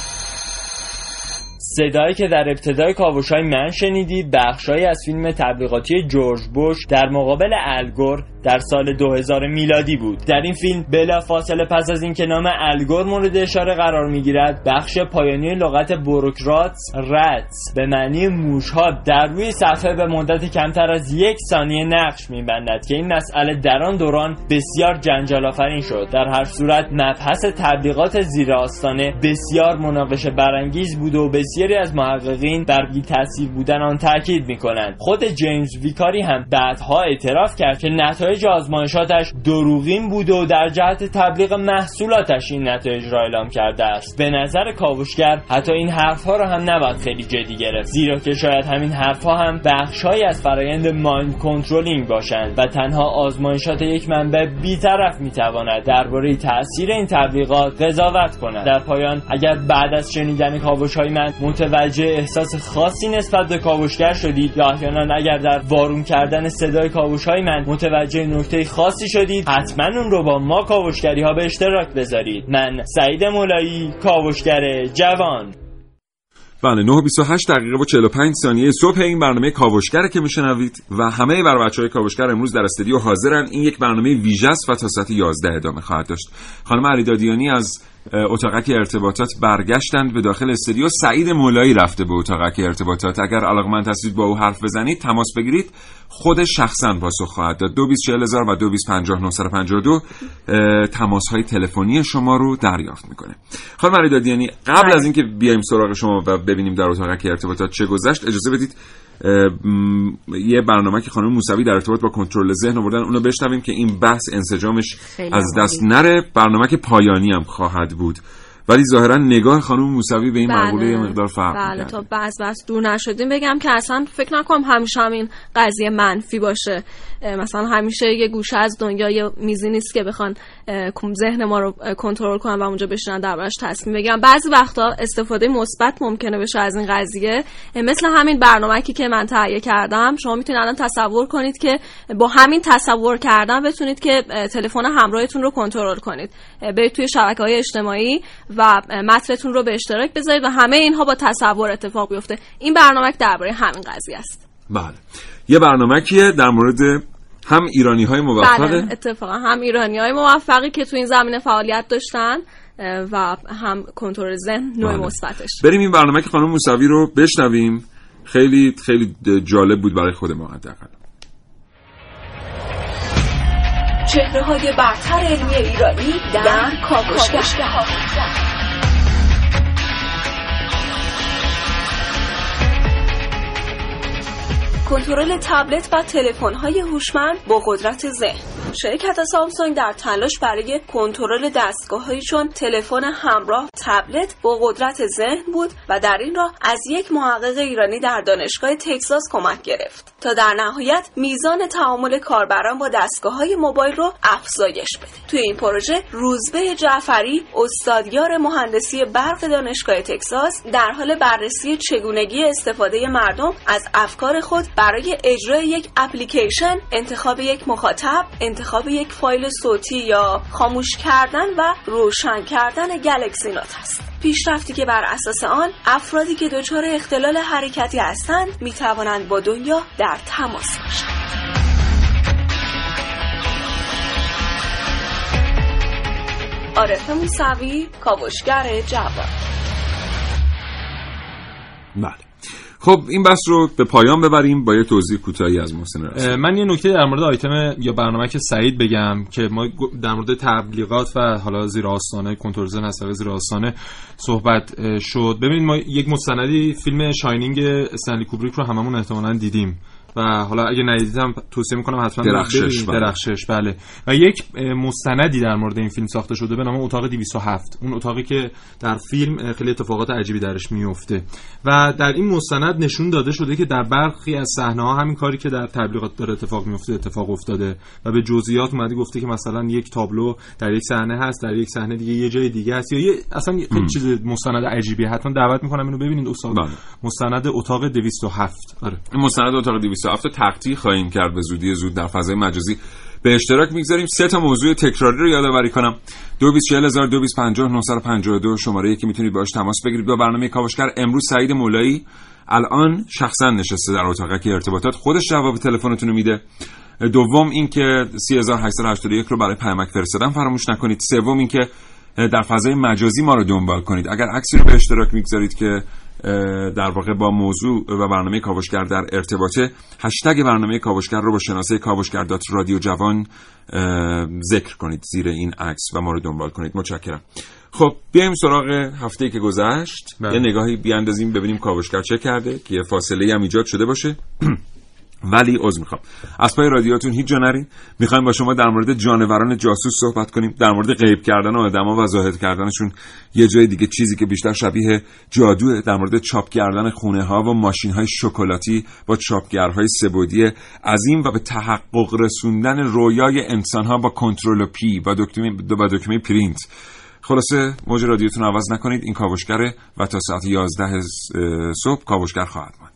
صدایی که در ابتدای کاوش‌های من شنیدید بخشایی از فیلم تبلیغاتی جورج بوش در مقابل الگور در سال 2000 میلادی بود. در این فیلم بلافاصله پس از اینکه نام الگور مورد اشاره قرار میگیرد، بخش پایانی لغت بوروکراتس راتس به معنی موش‌ها در روی صفحه به مدت کمتر از 1 ثانیه نقش می‌بندد که این مسئله در آن دوران بسیار جنجال آفرین شد. در هر صورت مبحث تبلیغات زیر آستانه بسیار مناقشه برانگیز بود و بسیاری از محققین بر بی‌تأثیر بودن آن تاکید می‌کنند. خود جیمز ویکاری هم بعدها اعتراف کرد که نتایج آزمایشاتش دروغین بود و در جهت تبلیغ محصولاتش این نتایج را اعلام کرده است. به نظر کاوشگر حتی این حرف‌ها را هم نباید خیلی جدی گرفت، زیرا که شاید همین حرف‌ها هم بخش‌هایی از فرایند مایند کنترلینگ باشند و تنها آزمایشات یک منبع بی‌طرف می‌تواند درباره تأثیر این تبلیغات قضاوت کند. در پایان اگر بعد از شنیدن کاوش‌های من متوجه احساس خاصی نسبت به کاوشگر شدید یا احیانا اگر در وارون کردن صدای کاوش‌های من متوجه نکته خاصی شدید، حتما اون رو با ما کاوشگری ها به اشتراک بذارید. من سعید مولایی، کاوشگر جوان. بله، 9:28 دقیقه و 45 ثانیه صبح این برنامه کاوشگر که میشنوید و همه بر بچهای کاوشگر امروز در استودیو حاضرن. این یک برنامه ویژه است و تا ساعت 11 ادامه خواهد داشت. خانم علی دادیانی از اتاقک ارتباطات برگشتند به داخل استودیو. سعید مولایی رفته به اتاقک ارتباطات. اگر علاقمند هستید با او حرف بزنید، تماس بگیرید، خود شخصا پاسخ خواهد داد. 224000 و 225952 تماس‌های تلفنی شما رو دریافت میکنه. خانم علیدادیانی، قبل از اینکه بیایم سراغ شما و ببینیم در اتاقک ارتباطات چه گذشت، اجازه بدید یه برنامه که خانم موسوی در ارتباط با کنترل ذهن آوردن اونو بشنویم که این بحث انسجامش از دست نره. برنامه که پایانی هم خواهد بود، ولی ظاهرا نگاه خانم موسوی به این مقوله یه مقدار فرق می‌کنه. بله، تا بس دور نشدیم بگم که اصلا فکر نکنم همیشه همین قضیه منفی باشه. مثلا همیشه یه گوشه از دنیا یه میزی نیست که بخوان ذهن ما رو کنترل کنن و اونجا بشینن دربارش تصمیم بگیرن. بعضی وقتا استفاده مثبت ممکنه بشه از این قضیه، مثل همین برنامه‌ای که من تهیه کردم. شما میتونید الان تصور کنید که با همین تصور کردن بتونید که تلفن همراهتون رو کنترل کنید. برید توی شبکه‌های اجتماعی و متنتون رو به اشتراک بذارید و همه اینها با تصور اتفاق بیفته. این برنامه درباره همین قضیه است. بله، یه برنامه‌ایه در مورد هم ایرانی‌های موفق. بله، اتفاقا هم ایرانی‌های موفقی که تو این زمینه فعالیت داشتن و هم کنترل ذهن نوع مثبتش. بریم این برنامه که خانم موسوی رو بشنویم. خیلی خیلی جالب بود برای خود ما حداقل. چهره‌های برتر علمی ایرانی در کاوشگر. کنترل تبلت و تلفن‌های هوشمند با قدرت ذهن. شرکت سامسونگ در تلاش برای کنترل دستگاه‌هایی چون تلفن همراه، تبلت با قدرت ذهن بود و در این راه از یک محقق ایرانی در دانشگاه تگزاس کمک گرفت تا در نهایت میزان تعامل کاربران با دستگاه‌های موبایل رو افزایش بده. توی این پروژه روزبه جعفری، استادیار مهندسی برق دانشگاه تگزاس، در حال بررسی چگونگی استفاده مردم از افکار خود برای اجرای یک اپلیکیشن، انتخاب یک مخاطب، انتخاب یک فایل صوتی یا خاموش کردن و روشن کردن گلکسی نوت است. پیشرفتی که بر اساس آن افرادی که دچار اختلال حرکتی هستند می توانند با دنیا در تماس باشند. عارف موسوی، کاوشگر جوان. بله، خب این بحث رو به پایان ببریم با یه توضیح کوتاهی از محسن رسولی. من یه نکته در مورد آیتم یا برنامه که سعید بگم که ما در مورد تبلیغات و حالا زیر آستانه کنترل ذهن از زیر آستانه صحبت شد. ببینید ما یک مستندی فیلم شاینینگ استنلی کوبریک رو هممون احتمالاً دیدیم و حالا اگه ندیدیدم توصیه میکنم حتما درخشش. بله. و یک مستندی در مورد این فیلم ساخته شده به نام اتاق 207. اون اتاقی که در فیلم خیلی اتفاقات عجیبی درش میفته و در این مستند نشون داده شده که در برخی از صحنه‌ها همین کاری که در تبلیغات داره اتفاق میفته اتفاق افتاده و به جزئیات اومده گفته که مثلا یک تابلو در یک صحنه هست، در یک صحنه دیگه یه جای دیگه هست، یا اصلا خیلی چیز مستند عجیبی. حتما دعوت میکنم اینو ببینید استاد. مستند اتاق 207. آره، مستند اتاق 207 تقطیع خواهیم کرد به زودی زود در فضای مجازی به اشتراک میگذاریم. 3 موضوع تکراری رو یادآوری کنم. 224000 225952 شماره‌ای که میتونید باهاش تماس بگیرید. با برنامه کاوشگر امروز سعید مولایی الان شخصا نشسته در اتاقک ارتباطات، خودش جواب تلفنتون رو میده. دوم این که 3881 رو برای پیامک فرستادن فراموش نکنید. سوم این که در فضای مجازی ما رو دنبال کنید. اگر عکسی رو به اشتراک میگذارید که در واقع با موضوع و برنامه کاوشگر در ارتباطه، هشتگ برنامه کاوشگر رو با شناسه کاوشگر.رادیو جوان ذکر کنید زیر این عکس و ما رو دنبال کنید. متشکرم. خب بیایم سراغ هفته‌ای که گذشت. یه نگاهی بیاندازیم ببینیم کاوشگر چه کرده که یه فاصله هم ایجاد شده باشه. ولی عذر میخوام، از پای رادیوتون هیچ جا نرین. میخوایم با شما در مورد جانوران جاسوس صحبت کنیم، در مورد غیب کردن آدما و ظاهر کردنشون یه جای دیگه، چیزی که بیشتر شبیه جادوه، در مورد چاپ کردن خونه ها و ماشین های شکلاتی با چاپگرهای سه‌بعدی عظیم و به تحقق رسوندن رویای انسان ها با کنترل پی و دکمه پرینت. خلاصه موج رادیوتون عوض نکنید. این کاوشگره و تا ساعت 11 صبح کاوشگر خواهد ماند.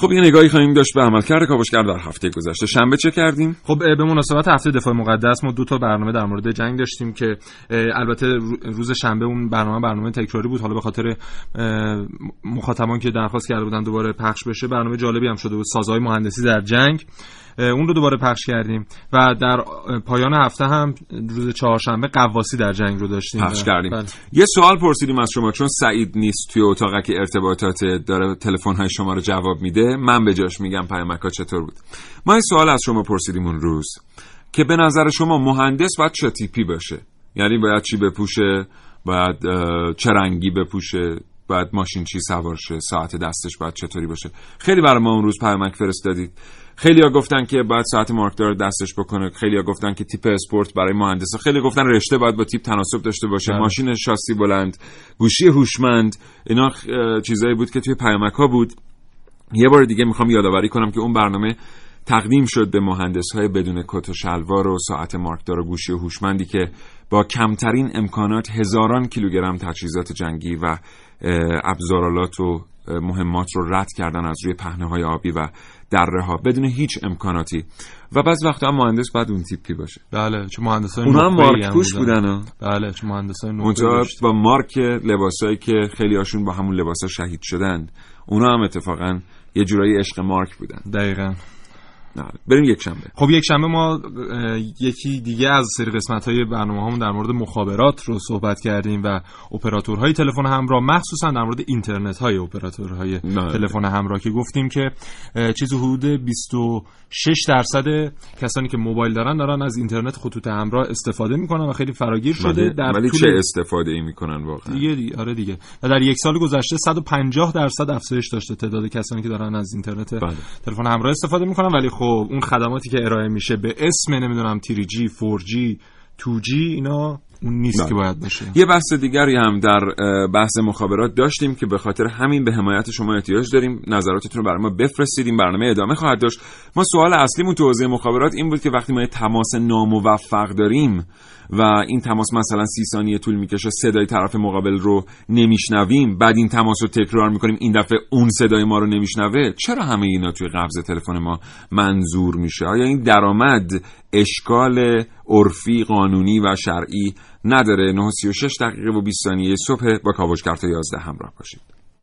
خب یه نگاهی خواهیم داشت به عملکرد کاوشگر در هفته گذشته. شنبه چه کردیم؟ خب به مناسبت هفته دفاع مقدس ما 2 تا برنامه در مورد جنگ داشتیم که البته روز شنبه اون برنامه تکراری بود، حالا به خاطر مخاطبان که درخواست کرده بودن دوباره پخش بشه برنامه جالبی هم شده بود، سازهای مهندسی در جنگ، اون رو دوباره پخش کردیم و در پایان هفته هم روز چهارشنبه قواسی در جنگ رو داشتیم پخش کردیم. یه سوال پرسیدیم از شما، چون سعید نیست توی اتاق که ارتباطات داره تلفن‌های شما رو جواب میده، من به جاش میگم پیامک‌ها چطور بود. ما این سوال از شما پرسیدیم اون روز که به نظر شما مهندس باید چه تیپی باشه؟ یعنی باید چی بپوشه، باید چه رنگی بپوشه، باید ماشین چی سوار شه، ساعت دستش باید چطوری باشه. خیلی برای ما اون روز پیامک فرستادید. خیلی‌ها گفتن که باید ساعت مارکدار دستش بکنه، خیلی‌ها گفتن که تیپ اسپورت برای مهندس، خیلی گفتن رشته باید با تیپ تناسب داشته باشه، ماشین شاسی بلند، گوشی هوشمند. اینا چیزایی بود که توی پیامک‌ها بود. یه بار دیگه میخوام یادآوری کنم که اون برنامه تقدیم شد به مهندس‌های بدون کت و شلوار و ساعت مارکدار و گوشی هوشمندی که با کمترین امکانات هزاران کیلوگرم تجهیزات جنگی و ابزارالات و مهمات رو رد کردن از روی پهنه‌های آبی و دره‌ها بدون هیچ امکاناتی. و بعض وقتا هم مهندس باید اون تیپی باشه. بله، چون مهندسای اونا هم مارک پوش بودن. بله، چون مهندسای اونجا با مارک لباسایی که خیلی هاشون با همون لباسا شهید شدن، اونا هم اتفاقا یه جورایی عشق مارک بودن. دقیقاً. بریم یک شنبه. خب یک شنبه ما یکی دیگه از سری قسمت‌های برنامه‌هامون در مورد مخابرات رو صحبت کردیم و اپراتورهای تلفن همراه، مخصوصا در مورد اینترنت‌های اپراتورهای تلفن همراه که گفتیم که چیزی حدود 26% کسانی که موبایل دارن از اینترنت خطوط همراه استفاده می‌کنن و خیلی فراگیر شده. ولی چه استفاده‌ای می‌کنن واقعا؟ دیگه آره دیگه. و در یک سال گذشته 150% افزایش داشته تعداد کسانی که دارن از اینترنت تلفن همراه استفاده می‌کنن. ولی خب اون خدماتی که ارائه میشه به اسم نمیدونم 3G، 4G، 2G اینا اون نیست که باید باشه. یه بحث دیگری هم در بحث مخابرات داشتیم که به خاطر همین به حمایت شما احتیاج داریم. نظراتتون رو برای ما بفرستید. این برنامه ادامه خواهد داشت. ما سوال اصلیمون تو حوزه مخابرات این بود که وقتی ما تماس ناموفق داریم و این تماس مثلا 30 ثانیه طول میکشه، صدای طرف مقابل رو نمیشنویم، بعد این تماس رو تکرار میکنیم، این دفعه اون صدای ما رو نمیشنوه، چرا همه اینا توی قبض تلفن ما منظور میشه؟ آیا این درآمد اشکال عرفی، قانونی و شرعی نداره؟ 9:36 دقیقه و 20 ثانیه صبح با کاوشگر تا 11 همراه باشید.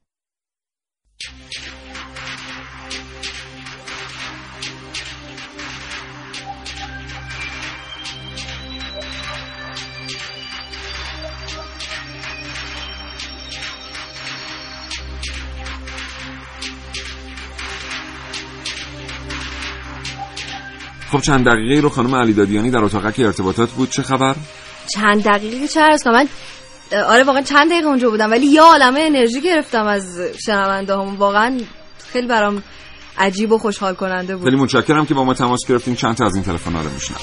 خب چند دقیقه رو خانم علی دادیانی در اتاق ارتباطات بود. چه خبر؟ چند دقیقه چه عرض کنم؟ من آره واقعا چند دقیقه اونجا بودم ولی یه عالمه انرژی گرفتم از شنونده هم. واقعا خیلی برام عجیب و خوشحال کننده بود. خیلی متشکرم که با ما تماس گرفتیم. چند تا از این تلفن‌ها رو میشنم.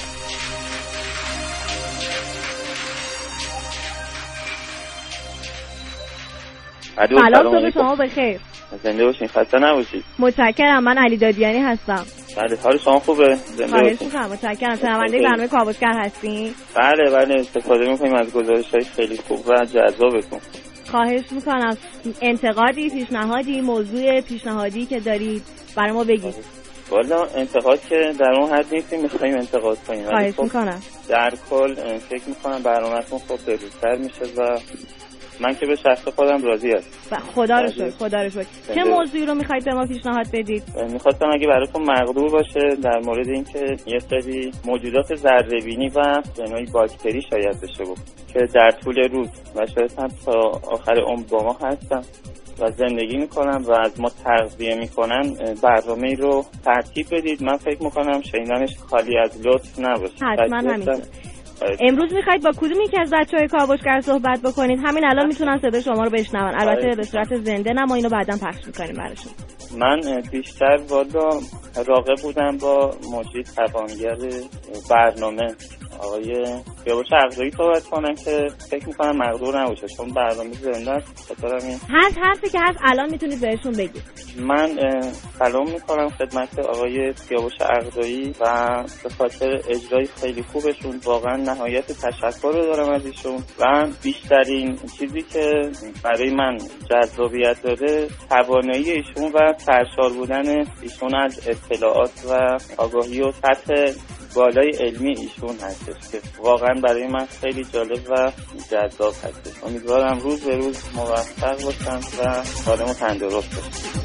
سلام، صبح شما بخیر. زنده باشین، خسته نباشید. متشکرم. من علی دادیانی هستم. بله، حال شما خوبه؟ زنده باشین. متشکرم. شنونده برنامه کاوشگر هستین؟ بله، استفاده می‌کنیم از گزارش‌های خیلی خوب و جذابتون. خواهش می‌کنم انتقادی، پیشنهادی، موضوع پیشنهادی که دارید برای ما بگید. والا انتقاد که در اون حد نیستیم می‌خوایم انتقاد کنیم. خواهش می‌کنم. در کل فکر می‌کنم برنامه‌تون خوب بهتر میشه و من که به شخص خودم راضی هستم. خدا رو شکر. چه موضوعی رو میخواید به ما پیشنهاد بدید؟ میخواستم اگه براتون مقدور باشه در مورد اینکه یه سری موجودات ذره‌بینی و نوعی باکتری شاید بشه گفت که در طول روز و شاید هم تا آخر عمر با ما هستن و زندگی میکنن و از ما تغذیه میکنن، برنامه‌ای رو ترتیب بدید. من فکر میکنم شنیدنش خالی از لطف نباشه. حتما همینطور. امروز میخواید با کدوم یکی از بچهای کاوشگر صحبت بکنید؟ همین الان میتونن صدای شما رو بشنون، البته به صورت زنده نه، ما اینو بعداً پخش میکنیم براشون. من بیشتر والا راغب بودم با مجری توانگر برنامه آقای سیاوش عقدایی صحبت کنم که فکر میکنم مقدور نباشه چون برنامه زنده است. حرفی که هست الان میتونید بهشون بگید. من سلام میکنم خدمت آقای سیاوش عقدایی و به خاطر اجرای خیلی خوبشون واقعا نهایت تشکر رو دارم از ایشون و بیشترین چیزی که برای من جذابیت داره توانایی ایشون و سرشار بودن ایشون از اطلاعات و آگاهی و سطح بالای علمی ایشون هستش که واقعا برای من خیلی جالب و جذاب هستش. امیدوارم روز به روز موفق باشم و سالم و تندرست باشم.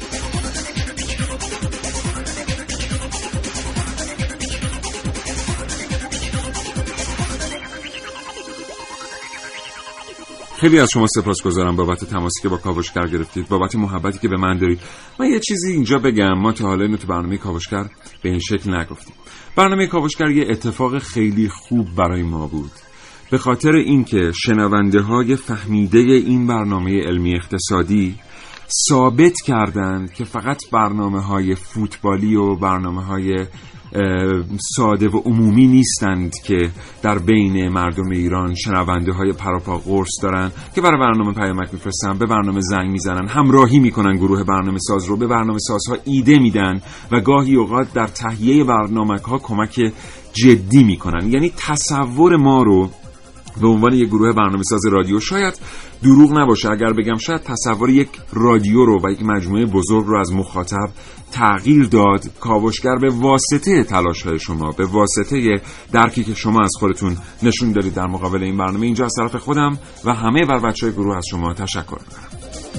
خیلی از شما سپاسگزارم بابت تماسی که با کاوشگر گرفتید، بابت محبتی که به من دارید. من یه چیزی اینجا بگم، ما تا حالا اینو تو برنامه کاوشگر به این شکل نگفتیم. برنامه کاوشگر یه اتفاق خیلی خوب برای ما بود، به خاطر اینکه شنونده‌های فهمیده این برنامه علمی اقتصادی ثابت کردند که فقط برنامه‌های فوتبالی و برنامه‌های ساده و عمومی نیستند که در بین مردم ایران شنونده های پروپا قرص دارن که برای برنامه پیامک میفرستن، به برنامه زنگ میزنن، همراهی میکنن گروه برنامه ساز رو، به برنامه سازها ایده میدن و گاهی اوقات در تهیه برنامه ها کمک جدی میکنن. یعنی تصور ما رو به عنوان یک گروه برنامه‌ساز رادیو شاید دروغ نباشه اگر بگم شاید تصور یک رادیو رو و یک مجموعه بزرگ رو از مخاطب تغییر داد. کاوشگر به واسطه تلاش‌های شما، به واسطه درکی که شما از خودتون نشون دادید در مقابل این برنامه، اینجا از طرف خودم و همه بچه‌های گروه از شما تشکر می‌کنم.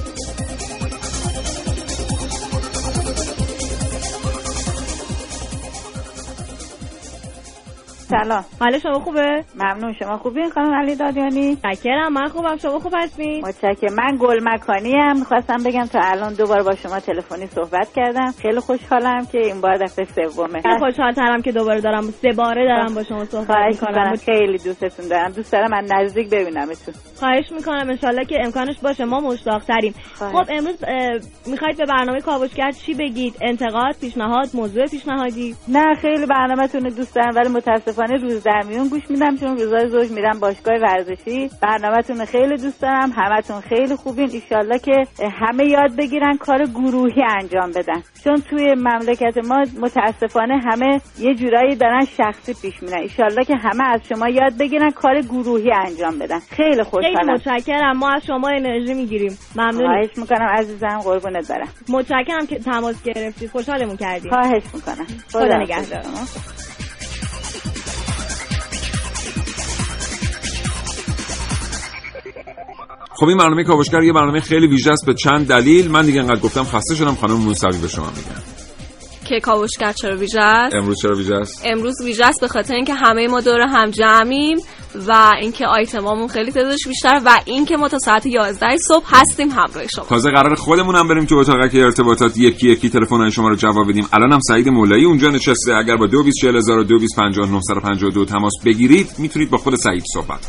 سلام. حال شما خوبه؟ ممنون. شما خوبین خانم علی دادیانی؟ شکرم. من خوبم. شما خوب هستین؟ متشکرم. من گل مکانی ام. می‌خواستم بگم تا الان 2 بار با شما تلفنی صحبت کردم. خیلی خوشحالم که این بار دفعه سومه. خیلی خوشحال‌ترم که دوباره دارم 3 باره دارم با شما صحبت می‌کنم. خیلی دوستتون دارم. دوست دارم من نزدیک ببینمتون. خواهش می‌کنم ان شاءالله که امکانش باشه. ما مشتاق‌تریم. خب امروز می‌خواید به برنامه کاوشگر چی بگید؟ انتقاد، پیشنهاد، موضوع پیشنهادی؟ نه خیلی برنامه‌تون رو دوست دارم ولی متأسفانه روز در میون گوش میدم چون روزای زوج میرم باشگاه ورزشی. برنامه‌تون خیلی دوست دارم. همتون خیلی خوبین. ان شاءالله که همه یاد بگیرن کار گروهی انجام بدن. چون توی مملکت ما متأسفانه همه یه جورایی دارن شخصی پیش میرن. ان شاءالله که همه از شما یاد بگیرن کار گروهی انجام بدن. خیلی خوشحالم. خیلی متشکرم. ما از شما انرژی میگیریم. ممنونم. خواهش میکنم عزیزم. قربونت برم. متشکرم که تماس گرفتید. خوشحالمون کردید. خواهش میکنم. خدا نگهدار. خب این برنامه کاوشگر یه برنامه خیلی ویژه است به چند دلیل. من دیگه انقدر گفتم خسته شدم. خانم موسوی به شما میگم که کاوشگر چرا ویژه است؟ امروز چرا ویژه است؟ امروز ویژه است به خاطر اینکه همه ما دور هم جمعیم و اینکه آیتمامون خیلی تعدادش بیشتره و اینکه ما تا ساعت 11 صبح هستیم همراه شما. تازه قرار خودمون هم بریم تو اتاق که ارتباطات یکی یکی تلفن‌های شما رو جواب بدیم. الان هم سعید مولایی اونجا نشسته. اگر با 224000 و 225952 تماس بگیرید میتونید با خود سعید صحبت.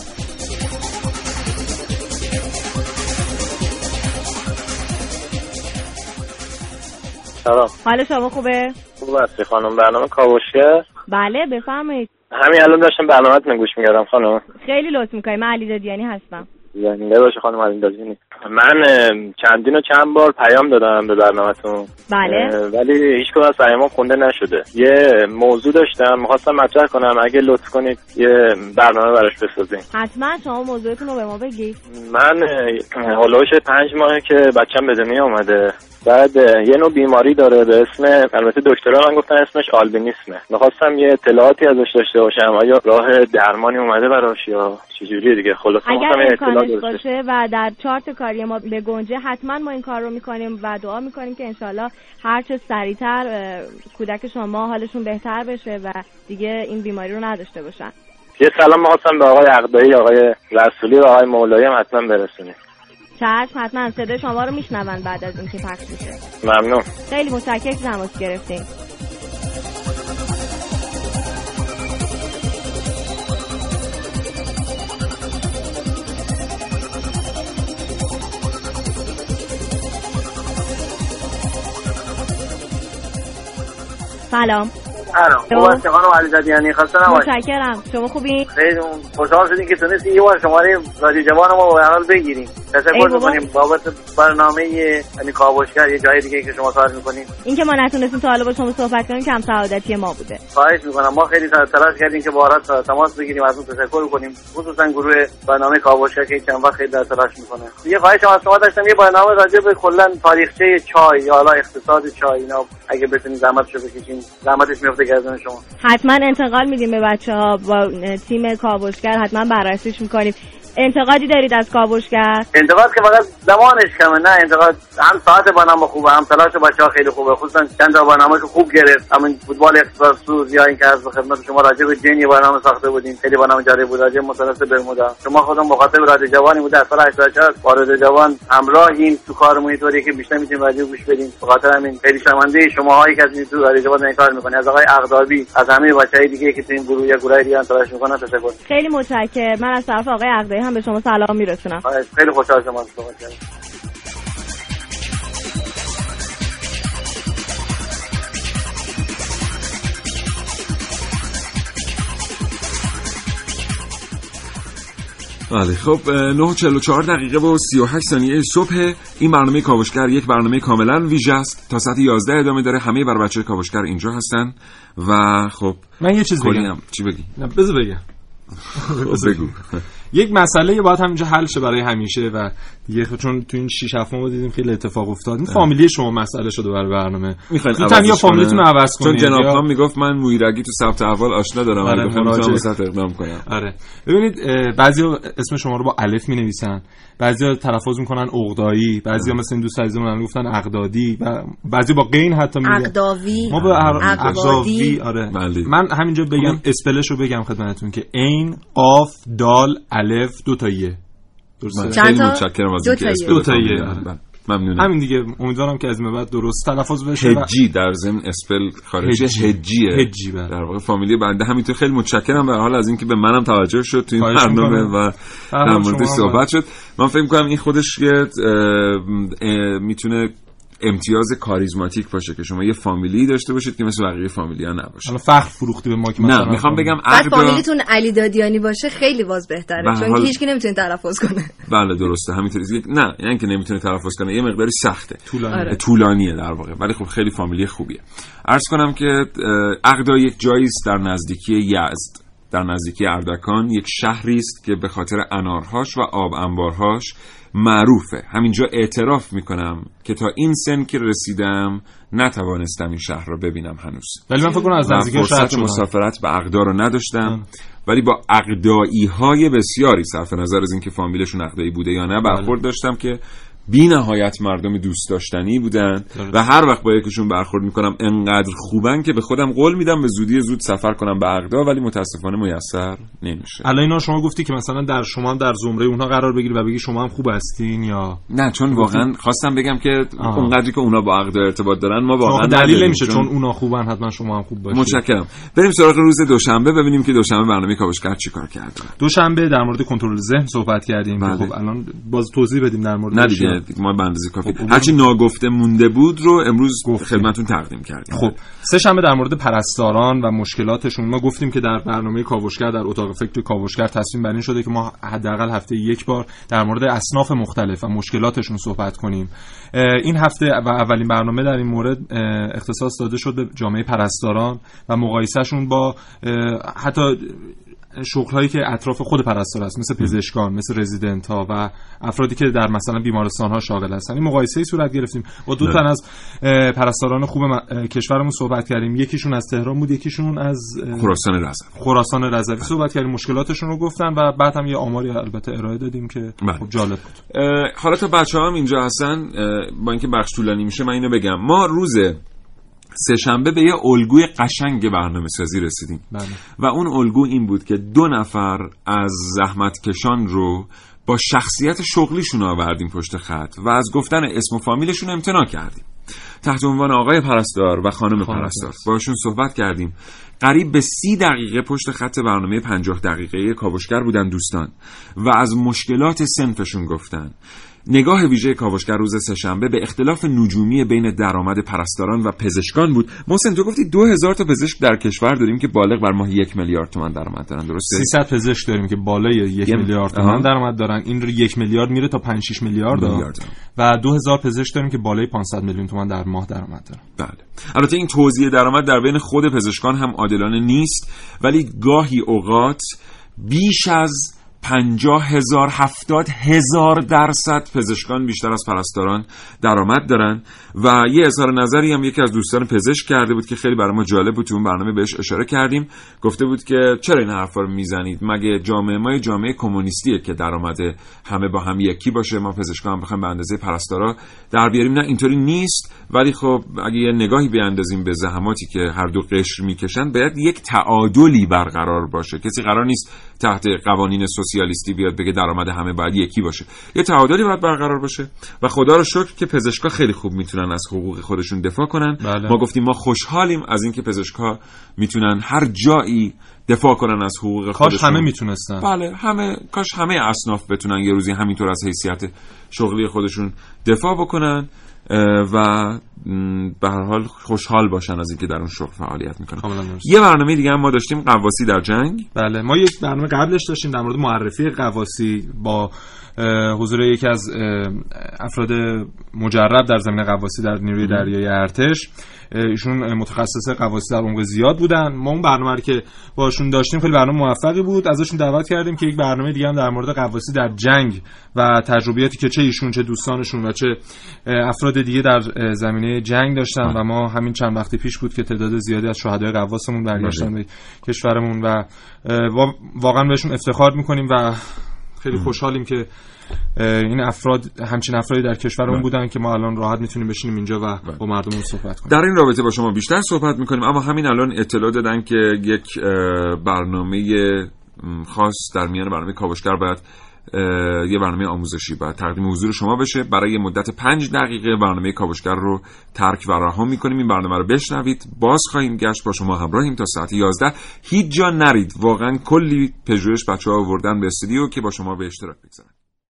سلام. حال شما خوبه؟ خوب هستی خانم؟ برنامه کاوشگر؟ بله بفرمایید. همین الان داشتم برنامه‌تون گوش می‌کردم خانم. خیلی لطف می‌کنی. من علی دادیانی هستم. زنده باشه خانم علی دادیانی. من چند بار پیام دادم به برنامه‌تون. بله. ولی هیچ کدوم از پیامام خونده نشده. یه موضوع داشتم می‌خواستم مطرح کنم، اگه لطف کنید یه برنامه براش بسازین. حتما شما موضوعتون رو به ما بگید. من هولوش 5 ماهه که بچه‌م به دنیا اومده. بعد یه نوع بیماری داره به اسم، البته دکترها من گفتن اسمش آلبینیسمه. می‌خواستم یه اطلاعاتی ازش داشته باشم، آیا راه درمانی اومده براش یا چجوریه دیگه. خلاص اگر امکانش باشه و در چارت کاری ما به گنجه حتما ما این کار رو می‌کنیم و دعا می‌کنیم که انشالله هر چه سریعتر کودک شما حالشون بهتر بشه و دیگه این بیماری رو نداشته باشن. یه سلام می‌خواستم به آقای عقدایی، آقای رسولی و آقای مولایی هم حتما برسونید. چشم حتما. صدای شما رو میشنون بعد از اینکه پخش میشه. ممنون. خیلی متشکرم که تماس گرفتین. سلام. سلام خوب هستی خانم علیزادیانی؟ خسته نباشید. متشکرم. شما خوبین؟ خیلی خوشحال شدیم که تونستیم یه بار شماره رادیو جوان ما به حال بگیریم. تشکر می‌کنیم بابت برنامه یعنی کاوشگر یه جای دیگه که شما کار می‌کنید. این که ما نتونستیم تا حالا با شما صحبت کنیم کم سعادتی ما بوده. خواهش می‌کنم. ما خیلی تلاش کردیم که بارها تماس بگیریم، از اون تشکر کنیم، خصوصا گروه برنامه کاوشگر که چند وقت خیلی تلاش می‌کنه. یه خواهش از شما داشتم یه برنامه راجع به کلا تاریخچه چای یا حالا اقتصاد چای اینا اگه بتونید زحمتشو بکشین، زحمتش میفته گردن شما. حتما انتقال میدیم به بچه‌ها، با تیم کاوشگر حتما بررسیش می‌کنیم. انتقادی دارید از کاوشگر؟ انتقاد که فقط زمانش کمه، نه انتقاد هم ساعت برنامه خوبه، هم تلاش بچه‌ها خیلی خوبه، خصوصا چند تا برنامه‌شو خوب گرفت. همین فوتبال اختصاص یا اینکه از خدمت شما راجع به جنی برنامه ساخته بودیم، خیلی برنامه جالب بود، راجع به مثلث برمودا. شما خودم مخاطب رادیو جوانی بود، در سال 84 با رادیو جوان همراهیم تو کارمون، اینطوریه که بیشتر میتونیم رادیو گوش بدیم. به خاطر همین خیلی شرمنده شماهایی که از تو رادیو جوان این کار می‌کنید، از آقای اغدابی، از همه بچه‌های دیگه که تو این گروه یا گروه دیگه تلاش می‌کنن تشکر. خیلی متشکرم. من از طرف آقای اغدابی هم به شما سلام میرسونم. خیلی خوشحال شدم صحبت کردم. بله خب 9:44 دقیقه و 38 ثانیه صبح. این برنامه کاوشگر یک برنامه کاملا ویژه است، تا ساعت 11 ادامه داره. همه بر بچه‌های کاوشگر اینجا هستن و خب من یه چیز بگم. چی بگی؟ نه بذار بگم. بگو. یک مسئله باید همینجا حل شه برای همیشه و دیگه چون تو این 6-7 ماه دیدیم خیلی اتفاق افتاد. این فامیلی شما مسئله شده برای برنامه. میخواین یا فامیلیتون عوض کنید؟ چون جناب خان میگفت من مویرگی تو ثبت احوال آشنا دارم، آره میگفتم میتونم واسط اقدام کنم. آره ببینید بعضیا اسم شما رو با الف مینویسن، بعضیا تلفظ میکنن عقدایی، بعضیا مثلا این دوست عزیزمون گفتن اغدادی و بعضی با غین حتی میگن اغداوی. ما به اغدادی. آره من همینجا بگم اسپلش رو بگم خدمتتون که عین قاف دال الف دو تا یه. درسته؟ خیلی متشکرم از اینکه اسپل دو تا یه. ممنونم. همین دیگه، امیدوارم که از این بعد درست تلفظ بشه. هجی در ضمن اسپل خارجی هجیه. هجی در واقع فامیلی بنده همینطور. خیلی متشکرم به هر حال از اینکه به منم توجه شد تو این برنامه و در موردش صحبت شد. من فکر می‌کنم این خودش میتونه امتیاز کاریزماتیک باشه که شما یه فامیلی داشته باشید که مثل بقیه فامیلی‌ها نباشه. حالا فخر فروختی به ما که مثلا نه میخوام بگم اگه فامیلیتون علی دادیانی باشه خیلی باز بهتره، چون که هیچکی نمیتونه تلفظ کنه. بله درسته همینطوری. نه یعنی که نمیتونه تلفظ کنه، یه مقداری سخته، طولانیه در واقع، ولی خب خیلی فامیلی خوبیه. عرض کنم که اغدا یک جایی است در نزدیکی یزد، در نزدیکی اردکان، یک شهری است که به خاطر انارهاش و آب انبارهاش معروفه. همینجا اعتراف میکنم که تا این سن که رسیدم نتوانستم این شهر رو ببینم هنوز، ولی من فکر کنم از نزدیکی فرصت مسافرت به اغدا رو نداشتم ولی با اغدایی های بسیاری صرف نظر از اینکه فامیلشون اغدایی بوده یا نه برخورد داشتم که بی نهایت مردم دوست داشتنی بودن و هر وقت با یکیشون برخورد میکنم انقدر خوبن که به خودم قول میدم به زودی زود سفر کنم به اغدا، ولی متاسفانه میسر نمیشه. الان اینا شما گفتی که مثلا در شما هم در زمره اونها قرار بگیری و بگی شما هم خوب هستین یا نه؟ چون واقعا خواستم بگم که اونقدری که اونا با اغدا ارتباط دارن ما واقعا دلیل نمیشه چون اونا خوبن حتما شما هم خوب باشید. متشکرم. بریم سراغ روز دوشنبه ببینیم که دوشنبه برنامه کاوشگر چیکار کرده. دوشنبه در مورد کنترل ذهن صحبت کردیم. خب الان باز توضیح بدیم در مورد ما به اندازه کافی هرچی ناگفته مونده بود رو امروز خدمتتون تقدیم کردیم. خب سه شنبه در مورد پرستاران و مشکلاتشون ما گفتیم که در برنامه کاوشگر در اتاق فکر کاوشگر تصمیم بر این شده که ما حداقل هفته یک بار در مورد اصناف مختلف و مشکلاتشون صحبت کنیم. این هفته و اولین برنامه در این مورد اختصاص داده شد به جامعه پرستاران و مقایسهشون با حتی شغل‌هایی که اطراف خود پرستار است، مثل پزشکان، مثل رزیدنت ها و افرادی که در مثلا بیمارستان ها شاغل هستن. این مقایسه‌ای صورت گرفتیم با دو تن از پرستاران خوب کشورمون صحبت کردیم. یکیشون از تهران بود، یکیشون از خراسان رضوی صحبت کردیم، مشکلاتشون رو گفتن و بعد هم یه آماری البته ارائه دادیم که خب جالب بود. حالا تا بچه‌ها هم اینجا هستن، با اینکه بخش طولانی میشه من اینو بگم، ما روز سه شنبه به یه الگوی قشنگ برنامه‌سازی رسیدیم و اون الگو این بود که 2 نفر از زحمتکشان رو با شخصیت شغلیشون آوردیم پشت خط و از گفتن اسم و فامیلشون امتناع کردیم. تحت عنوان آقای پرستار و خانم پرستار باشون صحبت کردیم. قریب به 30 دقیقه پشت خط برنامه 50 دقیقه‌ای کاوشگر بودن دوستان و از مشکلات صنفشون گفتن. نگاه ویژه کاوشگر روز سه‌شنبه به اختلاف نجومی بین درآمد پرستاران و پزشکان بود. محسن تو گفتی 2000 تا پزشک در کشور داریم که بالغ بر ماه 1 میلیارد تومان درآمد دارن، درسته؟ 300 پزشک داریم که بالای 1 میلیارد تومان درآمد دارن. این 1 میلیارد میره تا 5-6 میلیارد و 2000 پزشک داریم که بالای 500 میلیون تومان در ماه درآمد دارن. بله. البته این توزیع درآمد در بین خود پزشکان هم عادلانه نیست، ولی گاهی اوقات بیش از 50,000 70,000 درصد پزشکان بیشتر از پرستاران درآمد دارن. و یه اظهار نظری هم یکی از دوستان پزشک کرده بود که خیلی برای ما جالب بود، تو اون برنامه بهش اشاره کردیم. گفته بود که چرا این حرفا رو میزنید؟ مگه جامعه ما جامعه کمونیستیه که درآمد همه با هم یکی باشه، ما پزشکان هم بخوایم به اندازه پرستارا در بیاریم؟ نه، اینطوری نیست. ولی خب اگه یه نگاهی بیاندازیم به زحماتی که هر دو قشر میکشن، باید یک تعادلی برقرار باشه. کسی قرار نیست تحت قوانین سوسیالیستی بیاد بگه درآمد همه باید یکی باشه. یه تعادلی باید برقرار باشه و خدا رو شکر که پزشکا خیلی خوب میتونن از حقوق خودشون دفاع کنن. بله. ما گفتیم ما خوشحالیم از اینکه پزشکا میتونن هر جایی دفاع کنن از حقوق خودشون. کاش همه میتونستن. بله، کاش همه اصناف بتونن یه روزی همینطور از حیثیت شغلی خودشون دفاع بکنن و به هر حال خوشحال باشن از اینکه در اون شغل فعالیت میکنن. یه برنامه دیگه هم ما داشتیم، غواصی در جنگ. بله، ما یک برنامه قبلش داشتیم در مورد معرفی غواصی با حضور یکی از افراد مجرب در زمینه غواصی در نیروی دریایی ارتش. ایشون متخصص غواصی در عمق زیاد بودن. ما اون برنامه رو که باشون داشتیم خیلی برنامه موفقی بود. ازشون دعوت کردیم که یک برنامه دیگه هم در مورد غواصی در جنگ و تجربیاتی که چه ایشون چه دوستانشون و چه افراد دیگه در زمینه جنگ داشتن و ما همین چند وقتی پیش بود که تعداد زیادی از شهدای غواصمون برگشتن به کشورمون و واقعا بهشون افتخار می‌کنیم و خیلی خوشحالیم که این افراد همچین افرادی در کشورمون بودن که ما الان راحت میتونیم بشینیم اینجا و با مردممون صحبت کنیم. در این رابطه با شما بیشتر صحبت میکنیم، اما همین الان اطلاع دادن که یک برنامه خاص در میان برنامه کاوشگر باید یه برنامه آموزشی باید تقدیم حضور شما بشه. برای مدت 5 دقیقه برنامه کاوشگر رو ترک و رها میکنیم. این برنامه رو بشنوید، باز خواهیم گشت، با شما همراهیم تا ساعت 11. هیچ جا نرید، واقعا کلی پژوهش بچه‌ها آوردن به استودیو که با شما به اشتراک بگذارن.